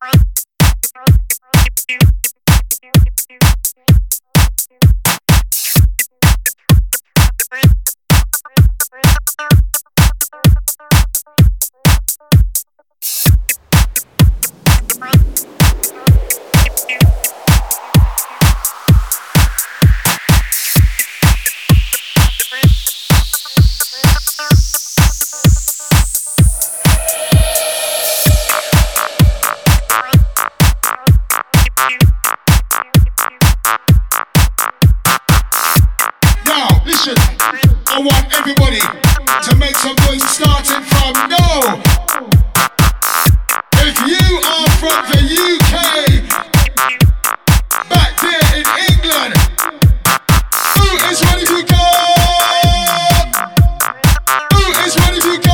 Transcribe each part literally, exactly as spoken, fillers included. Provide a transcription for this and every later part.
I want everybody to make some noise starting from no. If you are from the U K, back there in England, who is ready to go? Who is ready to go?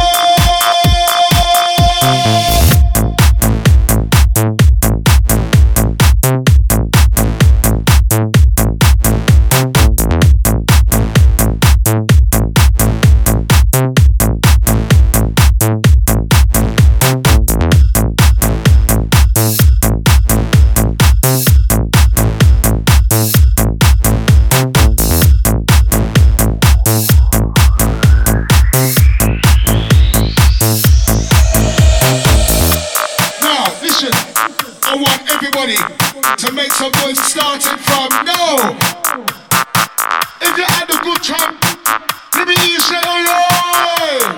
I want everybody to make some noise starting from no. If you had a good time, let me hear you say hello.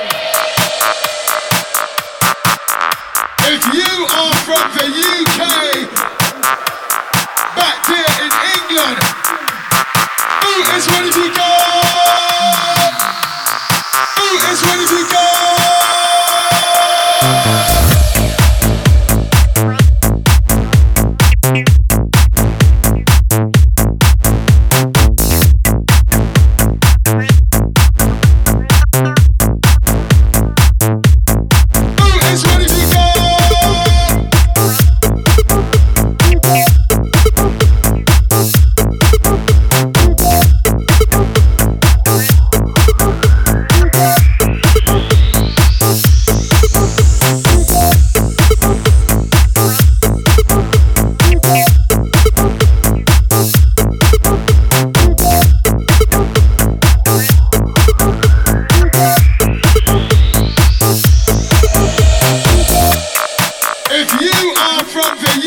If you are from the U K, back there in England, who is ready to go? Who is ready to go? If you are from the